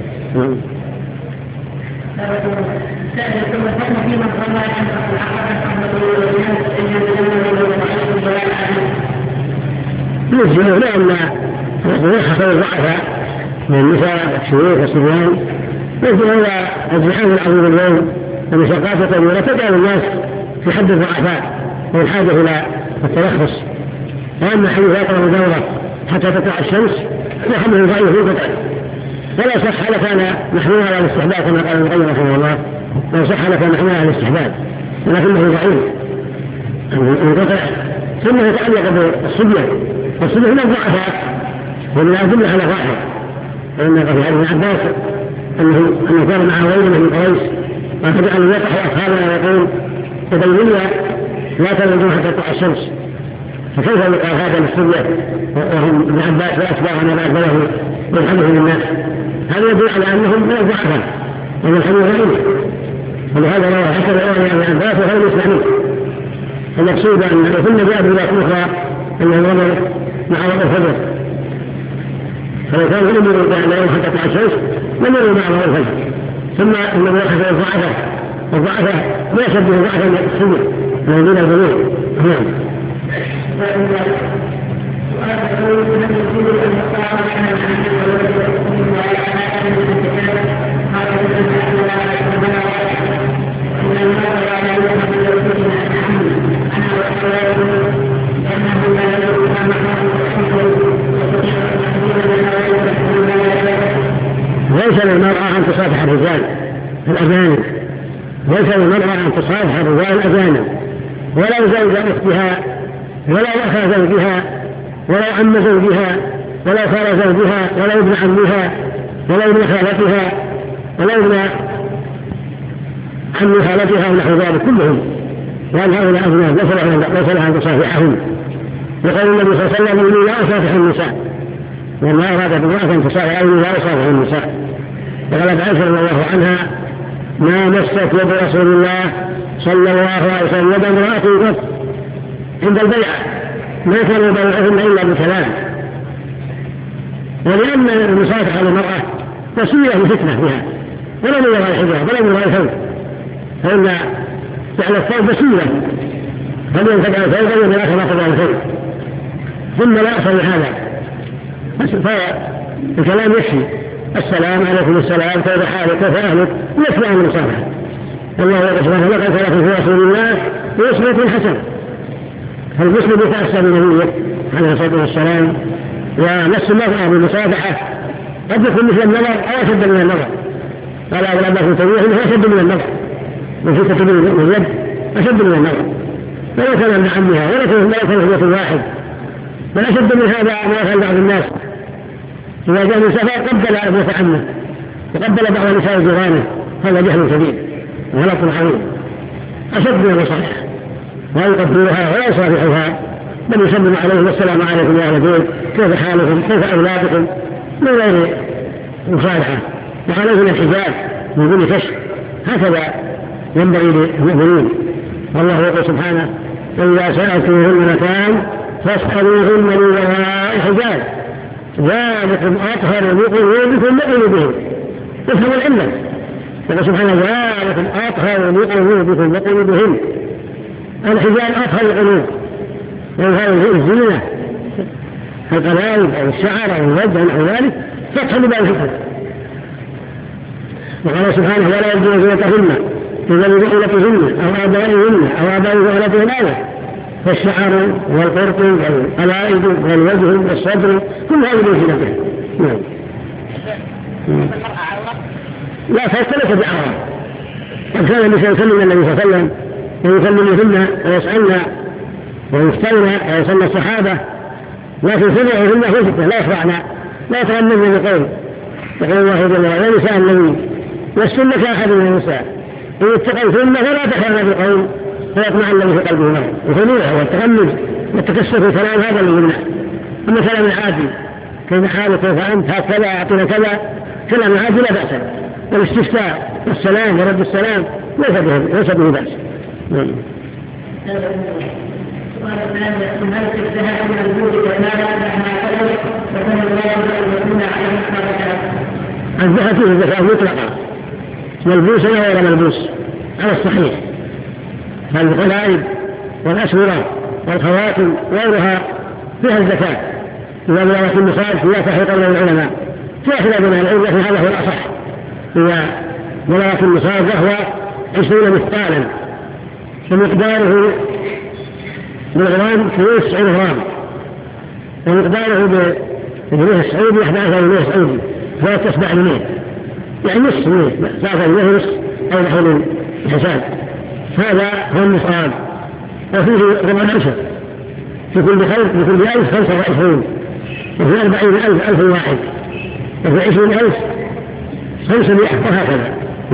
يجب لأن يحصل الضعفاء من النساء والشيوخ والصبيان يجب إلى الزحام العظيم اليوم المشقات الطويلة تجعل الناس في حد الضعفاء والحاجة إلى التلخص. وأما حديث يقرأ دورة حتى تطلع الشمس فحمله ضعيف قطعا، ولا صح لكان محمول على الاستحباب كما قال ابن القيم رحمه الله، لو صح لكان محمول على الاستحباب ولكنه ضعيف انقطع. ثم يتعلق بالصبية، والصبية هنا ضعفاء ومن الأدلة على ضعفه، فإن في حديث ابن عباس أنه أنه كان مع غيره من قريش وأخذ أن يطرح أصحابنا ويقول تبينية لا تنزلوا حتى تطلع الشمس، فكيف يقال هذا للصبية وهم ابن عباس وأتباعنا وأتباعه يلحمهم الناس؟ هذا يدل على أنهم من الضعفاء ومن الحمد غيره، ولهذا رواه حسن الأولى عن ابن عباس وغير مسلمين. المقصود أن كنا بأبناء أخرى أنه الرجل مع وضع الفجر، فلو كان هم يريد أن يوم حتى تطلع الشمس لم يروا مع وضع الفجر. ثم أنه يحصل الضعفة، الضعفة ما يشبه ضعفا السنة من دون البنون. نعم. ليس للمرأة أن تصافح الرجال الأجانب، ليس للمرأة أن تصافح الرجال الأجانب، ولو زوج أختها ولو أخا زوجها ولو عم زوجها ولو خال زوجها ولو ابن عمها ولو ابن خالتها ولو ابن عم خالتها ونحو ذلك كلهم، وأن هؤلاء أجناب ليس لها أن تصافحهم. يقول النبي صلى الله عليه وسلم إني لا أصافح النساء، وما أراد بالمرأة أن تصافح أو لا أصافح النساء. وقالت عائشة رضي الله عنها ما مست يد رسول الله صلى الله عليه وسلم يد امرأة قط عند البيعة ما كان يبايعهن إلا بكلام، ولأن المصافحة للمرأة وسيلة لفتنة بها ولا من وراء الحجاب ولا من وراء الثوب، فإن جعل الثوب وسيلة فلينتبع الثوب فلينتبع الثوب فلينتبع الثوب ثم لا يحصل هذا. فالكلام يكفي السلام عليكم السلام كيف حالك كيف أهلك يكفي عن المصافحة. الله سبحانه لقد كان في رسول الله بأسوة حسنة، فالمسلم يتأسى بنبيه عليه الصلاة والسلام ونفس المرأة بالمصافحة قد يكون مثل النظر أو أشد من النظر. قال أبو العباس بن تيمية إنه أشد من النظر، وفي كتب اليد أشد من النظر، ولا كان ابن عمها ولا كان في بيت واحد، بل أشد من هذا ما يفعل بعض الناس إذا جاء من سفر قبل ابنة عمه وقبل بعض نساء جيرانه، هذا جهل شديد وغلط عظيم أشد من المصافحة، ولا يقبلها ولا يصافحها بل يسلم عليهم السلام عليكم يا أهل البيت كيف حالكم كيف أولادكم من غير مصالحة، وعليهم الحجاب من دون كشف. هكذا ينبغي للمؤمنين. والله يقول سبحانه وإذا سألتموهن مكان فاسألوهن من وراء حجاب ذلكم أطهر لقلوبكم وقلوبهم. يفهم العلة. يقول سبحانه ذلكم أطهر لقلوبكم وقلوبهم. الحجاب أطهر القلوب، وهذه الزينة القلائد أو الشعر أو الوجه أو ذلك فتح لبعض الحكم. وقال سبحانه ولا يبدون زينتهن إذا لبعولتهن أو آبائهن أو آباء بعولتهن الآية، فالشعر والقرط والقلائد والوجه والصدر كل هذه من زينته. نعم. لا فاختلف بعرض. قد كان النبي يسلم النبي صلى الله عليه وسلم ويكلمهن ويسألن ويفتون ويسألن الصحابة، لكن سمعهن فتنة لا يخضعن لا يتغنمن بقول. يقول الله جل وعلا يا نساء النبي لستن كأحد من النساء إن اتقيتن فلا تخافن بالقول فيطمع الذي في قلبه مرض. وخنوعه والتغمج والتكسر في الكلام هذا اللي يمنع. أما كلام العادي كيف حالك كيف أنت هكذا أعطينا كذا كلام عادي لا بأس. والاستفتاء والسلام ورد السلام ليس به ليس به بأس. السؤال الثاني هل في الذهاب من الوجود والمال مهما قدر فكان الله ان يكون عليه حركات؟ الذهب فيه الزكاة مطلقة ملبوسة وغير ملبوس على الصحيح. فالغلائب والأسورة والخواتم وغيرها فيها الزكاة إذا بلغت النصاب فيها تحقيق قول العلماء فيها خلاف بين العلم لكن هذا هو الأصح. إذا بلغت النصاب فهو عشرين مثقالا ومقداره بالغرام فلوس تسعين غرام ومقداره بالجنيه السعودي أحد عشر جنيه سعودي فلا تسبع جنيه يعني نصف جنيه ثلاثة جنيه نصف أو نحو الحساب. هذا هو النصاب وفيه ربع العشر في كل خلف في كل ألف خمسة وعشرين وفي أربعين ألف ألف واحد وفي عشرين ألف خمسمائة وهكذا.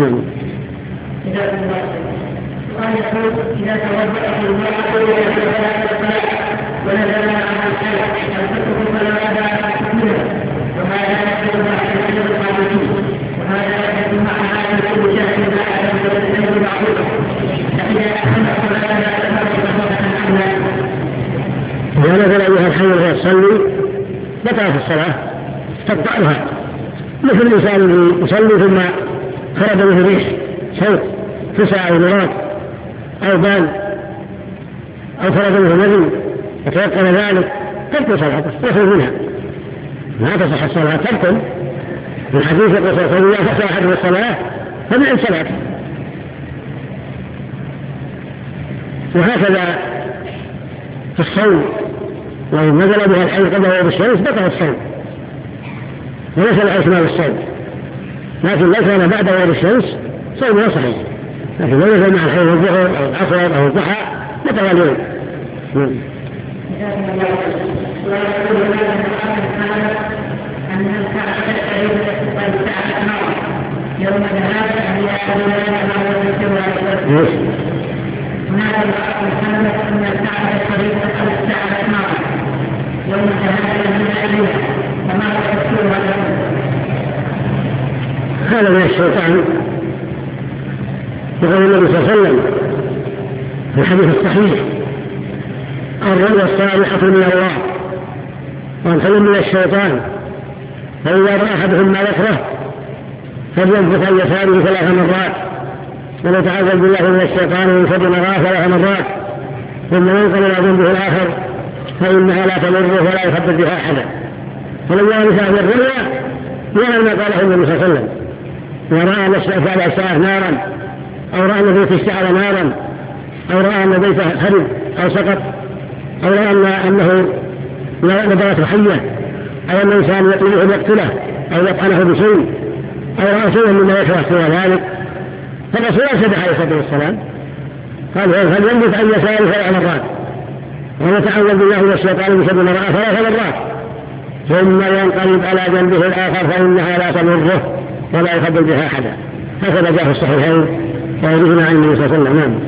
وأن يقول إذا توضأت المرأة ونزل عنها الحيض فالفقه فلا أداء تكمله وهذا يحصل مع كثير القانونين وهذا يحصل مع هذا كل شهر بعد أن تتزوج بعضها فإذا أحسن صلاتها فهذا صلاة عنها. إذا نزل بها الحيض وهي تصلي بطلت الصلاة تقطعها مثل الإنسان الذي يصلي ثم خرج منه ريح صوت فسع أو مراد أو بال أو خرج منه نبي وتيقن ذلك تبطل صلاته يخرج منها ما تصح الصلاة تبطل. من حديث الرسول صلى الله عليه وسلم أحد الصلاة فبعد صلاة. وهكذا في الصوم لو نزل بها الحيض قبل غروب الشمس بطل الصوم وليس له إتمام الصوم لكن لو كان بعد غروب الشمس صومه صحيح. لكن لو نزل مع الحيض الظهر أو العصر أو الضحى بطل اليوم. يوم ذهاب أهل هناك محمد أن الكعبة الشريفة أو الكعبة نار يوم ذهاب من عليها وما تفسير هذا من الشيطان. يقول النبي صلى الله عليه وسلم في الحديث الصحيح الرؤيا الصالحة من الله والحلم من الشيطان فإذا رأى أحدهم ما يكره فلينفث عن يساره ثلاث مرات ونتعوذ بالله من الشيطان من شر ما رأى ثلاث مرات ثم ينقل إلى جنبه الآخر فإنها لا تضره ولا يخبر بها أحدا. فلما نسى في الرؤيا يرى ما قاله النبي صلى الله عليه وسلم ورأى نفسه على الساعة نارا أو رأى أن بيته اشتعل نارا أو رأى أن بيته خرب أو سقط أو رأى أنه نبغته حية أو أن الإنسان يطلبه يقتله أو يطعنه بشيء أو رأى شيئا مما يكره سوى ذلك فالرسول أرشد عليه الصلاة والسلام قال فلينبت عن يساره ثلاث مرات ونتعوذ بالله من الشيطان من شر ما رأى ثلاث مرات ثم ينقلب على جنبه الآخر فإنها لا تضره ولا يخبر بها أحدا. هكذا جاء في الصحيحين ويريدنا عن النبي صلى الله عليه وسلم. نعم.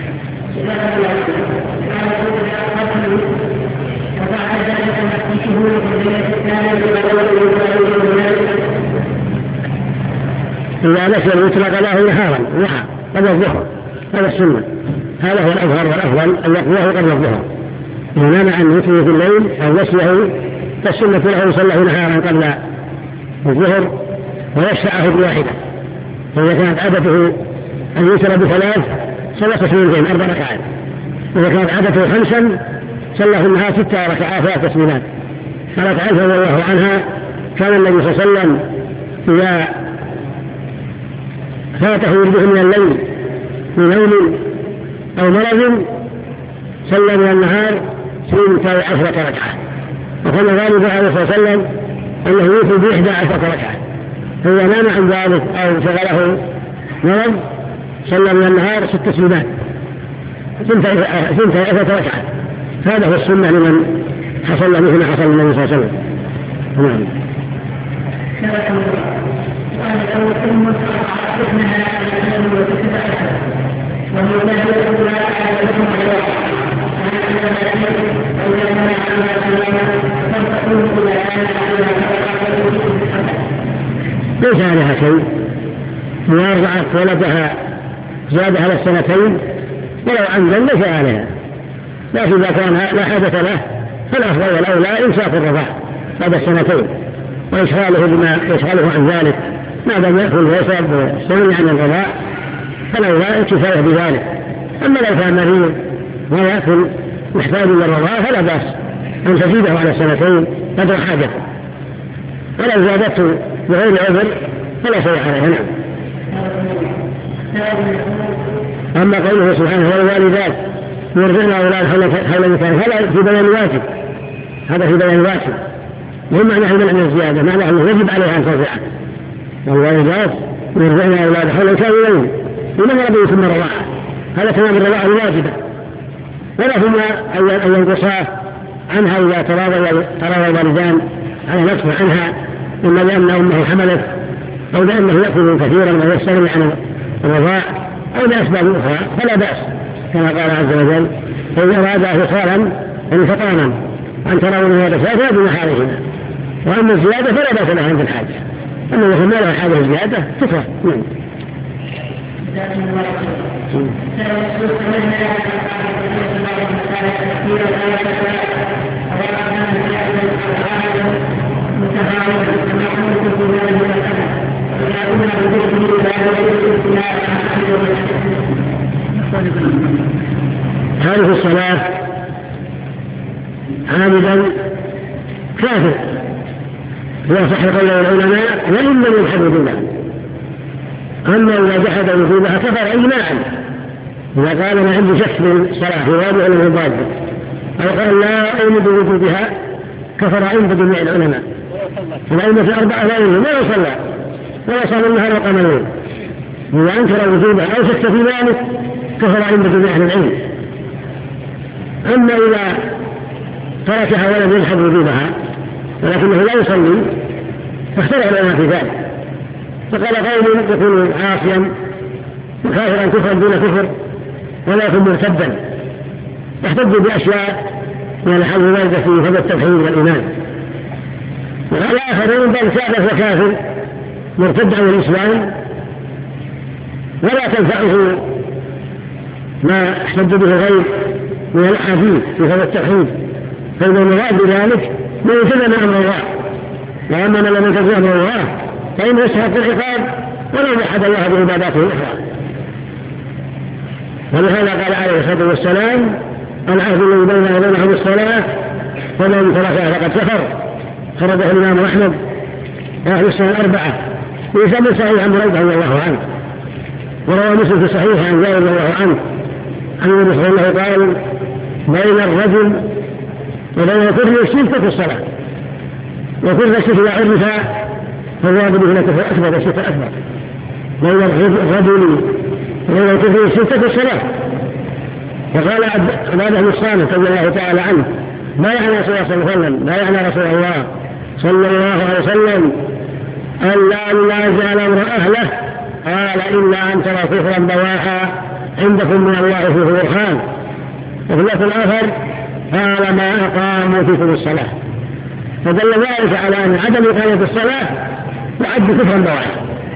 إذا نسي المطلق له نهارا نحى قبل الظهر هذا السنة. هذا هو الأظهر والأفضل أن يقضيه قبل الظهر. إذا نام عن وتره في الليل أو نسيه فالسنة له يصلي نهارا قبل الظهر ويشفعه بواحدة. فإذا كانت عادته أن يوتر بثلاث صلى تسليمتين أربع ركعات. إذا كانت عادته خمسا صلى في النهار ستة ركعات ثلاث تسليمات. قالت عائشة رضي الله عنها كان النبي صلى الله عليه وسلم إذا فاته يرده من الليل في نوم أو مرض صلى من النهار سنتين عشرة ركعة. وكان غالب عليه الصلاة والسلام أنه يوتر بإحدى عشرة ركعة. فإذا نام عن ذلك أو شغله مرض صلى من النهار ست تسليمات سنتين عشرة ركعة. هذا هو السنة لمن حصل له مثل حصل النبي صلى الله عليه وسلم. نعم. وهو ليس عليها شيء، موارضعة ولدها زادها على السنتين ولو عمدا ليس عليها، لكن إذا كان لا حدث له فالأفضل والأولى إمساك الرضاع بعد السنتين وإشغاله بما يشغله عن ذلك ما دام يأكل ويشرب ويستغني عن الرضاع فالأولى الكفاية بذلك. أما لو كان مريض ولا يأكل محتاج إلى الرضاع فلا بأس أن تزيده على السنتين قدر حاجته، ولو زادته بغير عذر فلا شيء عليه. نعم. أما قوله سبحانه والوالدات يرضعن أولادهن حول مكان هذا في بيان واجب، هذا في بيان واجب مهم معناه من الزيادة، معناه أنه يجب عليها أن ترضعه. والوالدات يرضعن أولادهن حول كاملين لمن ربي ثم رضاعه، هذا تمام الرضاعة الواجبة، ولهما أن ينقصا عنها إذا تراضى الوالدان على نفسه عنها، إما لأن أمه حملت أو لأنه يأكل كثيرا ويستغني عن الرضاع أو لأسباب أخرى فلا بأس، كما قال عز وجل فإن أراد فصالا أن فطانا أن ترون من هذا فلا بمحارهما، وأما الزيادة فلا بأس لها عند الحاجة، أما إذا ما لها حاجة الزيادة تكره. نعم. هذه الصلاة عامدا كافر لا صح قول العلماء وإن لم يلحق وجوبها، أما إذا جحد وجوبها كفر إجماعا، إذا قال أنا عندي شك في الصلاة في واجب ولا في ضاد أو قال لا أؤمن بوجوبها كفر عند جميع العلماء. الأئمة في أربعة لا يؤمن ولا يصلى ولا صلى النهار وقمرين، إذا أنكر وجوبها أو شك في ذلك كفر عند جميع العلم. أما إذا تركها ولم يلحق وجوبها ولكنه لا يصلي فاختلف العلماء في ذلك، فقال قوم يكون عاصيا كافرا كفرا دون كفر ولا يكون مرتدا، يحتج بأشياء من الحل والد في هذا التوحيد والإيمان. وقال آخرون بل كافر وكافر مرتد عن الإسلام ولا تنفعه ما احتج به غير من الأحاديث في هذا التوحيد، فإن المراد بذلك من يلتزم أمر الله، وأما من لم يلتزم أمر الله فإنه يستحق العقاب ولو وحد الله بعباداته الأخرى. ولهذا قال عليه الصلاة والسلام العهد الذي بيننا وبينهم الصلاة فمن تركها فقد كفر، خرجه الإمام أحمد وأهل السنة الأربعة ويسمى صحيح عن بريدة رضي الله عنه، وروى مسلم في صحيح عن جابر رضي الله عنه عن النبي صلى الله عليه وسلم قال بين الرجل وبين كفر الشرك في الصلاة، وكفر الشرك إذا عرف فالراد به لكفر أكبر والشرك أكبر، بين الرجل وبين كفر الشرك في الصلاة. وقال عباده الصامت رضي الله تعالى عنه ما يعني رسول الله صلى الله عليه وسلم، ما يعني رسول الله صلى الله عليه وسلم أن لا ينازع الأمر أهله، قال إلا أن ترى كفرا بواحا عندكم من الله فيه برهان. وفي اللفظ الآخر قال ما أقاموا فيكم الصلاة، فدل ذلك على أن عدم إقامة الصلاة يعد كفرا بواحا.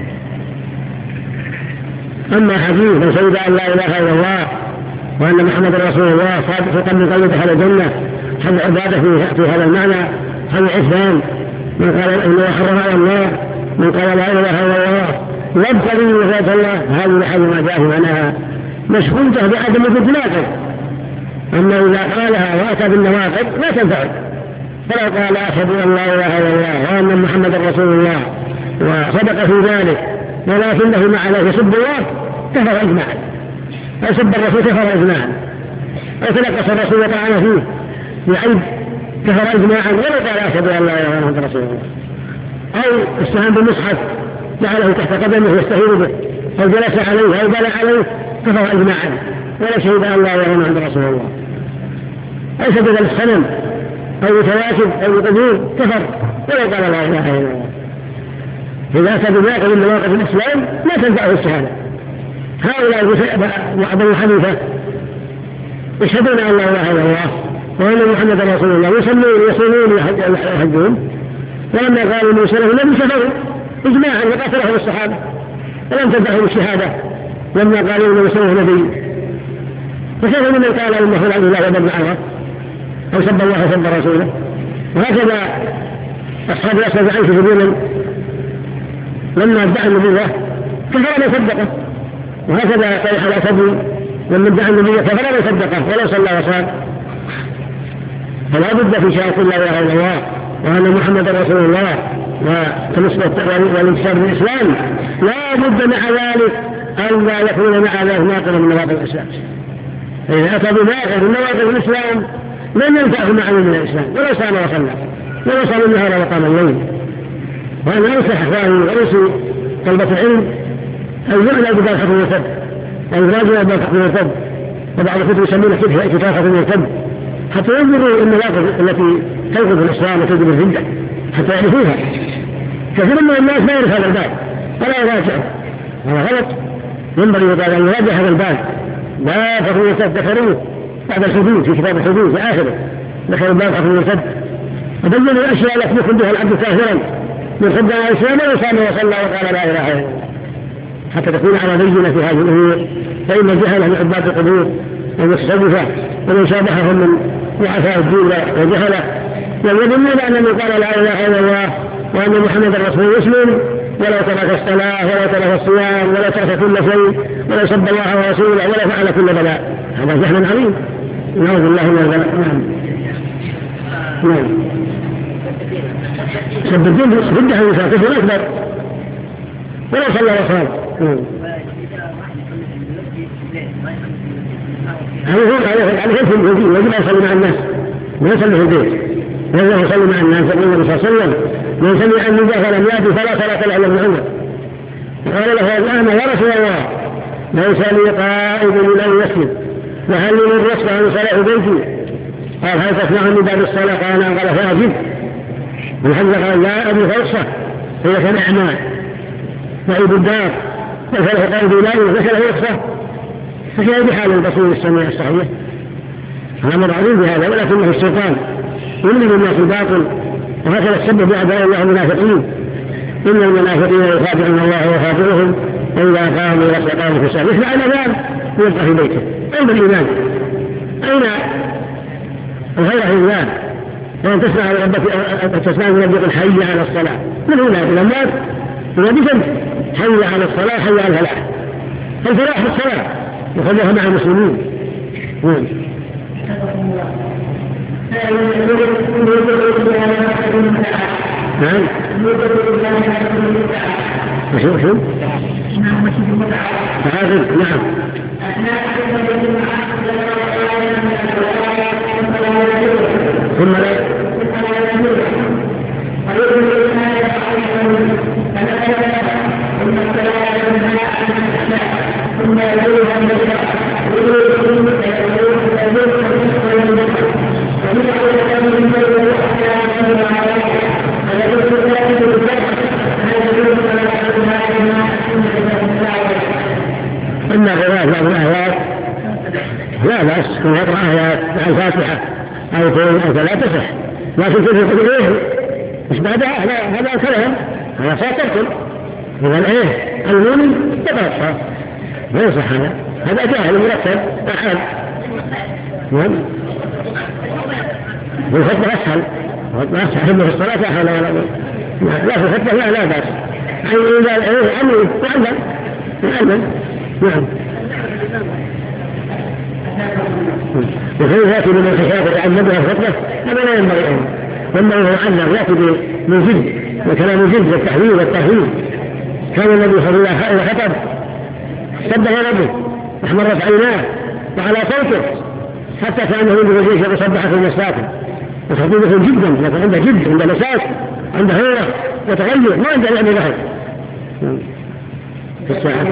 أما حديث من شهد أن لا إله إلا الله وأن محمد رسول الله صادقا من قلبه دخل الجنة، هل عبادة في هذا المعنى، هل عثمان من قال إنه حرم على الله، من قال لا إله إلا الله يبتغي وجه الله، هذه لحد ما جاء في معناها مشغولته بعدم وجود ناقض. أما إذا قالها وأتى بالنواقض لا تنفع، فلو قال أشهد أن لا إله إلا الله وأن محمد رسول الله وصدق في ذلك ولكنه مع ذلك يسب الله كفر إجماعا، أو سب الرسول كفر إجماعا، أو تنقص الرسول وطعن فيه يعيب كفر إجماعا ولو قال أشهد أن لا إله إلا الله رسول الله، أو استهان بالمصحف جعله تحت قدمه يستهين به أو جلس عليه أو بلى عليه كفر إجماعا ولا شهد أن لا إله إلا الله رسول الله، أو سجد للصنم أو يتواكب أو يقبيل كفر ولو قال لا إله إلا الله. إذا أتى بناقض من نواقض الإسلام لا تنفعه الشهادة. هؤلاء وأبو حنيفة يشهدون أن لا إله إلا الله وأن محمد رسول الله يصلون يصومون ويحجون، ولما قالوا من سلف لم يسافروا إجماعا وقتلهم الصحابة ولم تنفعهم الشهادة لما قالوا من سلف نبي. فكيف من قال إنه العبد الله وبن عرفة أو سب الله وسب رسوله؟ وهكذا أصحاب الأسود عنه سبيلا لما ادعى النبوة كفر من صدقه، وهكذا طيح الأسد لما ادعى النبوة كفر من صدقه ولو صلى وصام. فلا بد في شهادة الله ولا الله وأن محمد رسول الله والانتشار بالإسلام، لا بد مع ذلك أن لا يكون مع ذلك ناقضا من نواقض الإسلام. فإذا أتى بناقض من نواقض الإسلام لم ينفعه معه من الإسلام ولو صام وصلى ولو صام النهار وقام الليل. وأنا أنصح إخواني ورئيسي طلبة العلم أن يعنى بدار حكم الرتب أو يراجعوا بدار حكم الرتب، وبعض الكتب يسمونه كتاب حكم الرتب حتى ينظروا النواقض التي تنقض الإسلام وتوجب الردة حتى يعرفوها. كثير من الناس ما يعرف هذا الباب ولا يراجعه، هذا غلط. ينبغي أن يراجع هذا الباب. لا حكم الرتب ذكروه بعد الحدود في كتاب الحدود في آخره، ذكروا الباب حكم الرتب وبينوا الأشياء التي يخرج بها العبد كافرا من خد على الإسلام وصام وصلى وقال لا إله إلا الله، حتى تكون على بينة في هذه الأمور. فإن الجهل من عباد القبور والمتصوفة ومن شابههم من ضعفاء الدين وجهله يظنون أن من قال لا إله إلا الله وأن محمد رسول مسلم ولو ترك الصلاة ولو ترك الصيام ولو ترك كل شيء ولو سب الله ورسوله ولا فعل كل بلاء، هذا جهل عظيم نعوذ بالله من البلاء. نعم نعم سب الدين ضده الإنسان كفر أكبر ولو صلى وصام. عليه في البيت يجب أن يصلي مع الناس ما يصلي في البيت، يجب أن يصلي مع الناس. يقول النبي صلى الله عليه وسلم من سمع النداء فلم يأتي فلا صلاة له إلا ابن عمر. قال له الآن يا رسول الله ليس لي قائد من المسجد وهل من الرسل عن صلاة بيتي؟ قال هل تسمع النداء بالصلاة؟ قال نعم. قال فأجب. والحمد قال لا أبي فرصة هي كالأعمى وعيد الدار وفله قائد إلهي وفله رخصة، فكيف بحال البصير السميع الصحيح؟ هذا معروف بهذا، ولكنه الشيطان يملك الناس الباطل، وهكذا تسبب بأعداء الله المنافقين. إن المنافقين يخادعون الله ويخادعهم وإذا قاموا يصدقون في الصلاة مثل الأذان يبقى في بيته. أين الإيمان؟ أين الغيرة لله؟ وأن تسمع ربك تسمع من ربك الحي على الصلاة من هنا إلى الناس إلى بجد حي على الصلاة حي على الفلاح. الفلاح في الصلاة وخليها مع المسلمين. نعم نعم وشو شو تعادل. نعم ثم لا إن غيرات بعض الآيات لا بأس كما يقرأ آيات مع الفاتحة أو اثنين أو ثلاثة تصح، لكن كيف يقول إيه مش بعدها هذا كلام هذا ساتركم إذا إيه المؤمن يقرأ ما يصح هذا هذا جاهل مرتب أحد. نعم والخطبة أسهل أسهل في الصلاة أسهل لا في الخطبة لا لا بأس إذا إيه أمن يعلم يعلم. نعم وكيف يأتي من الخشاف يتعلمها الخطبة هذا لا ينبغي أن ينبغي أن يعلم يأتي من جد وكلام جد والتحويل والتهويل. كان النبي صلى الله عليه وسلم خطب سبح ربه احمرت عيناه وعلى صوته حتى كان يقول الجيش يصبح في المساكن وخطيبه جدا لكن عنده جد عنده مساك عنده هيرة وتغير ما عنده يعني ذهب في الساعة.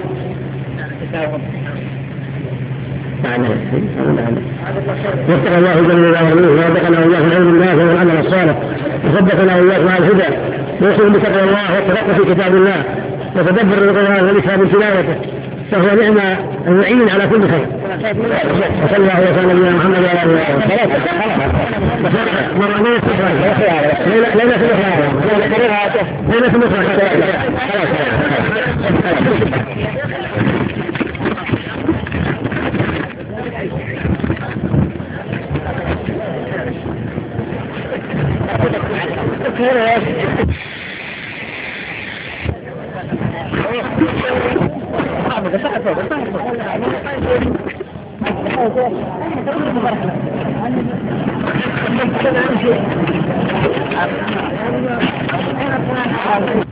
وفق الله جل وعلا ووفقنا وإياه العلم النافع والعمل الصالح وصدقنا وإياه مع الهدى ويصل بتقوى الله والتفقه في كتاب الله وتدبر القرآن والإكثار من تلاوته فهو نعمة المعين على كل خير. وصلى الله وسلم على نبينا محمد وعلى اله وصحبه. ليلة الإخراج ليلة الإخراج.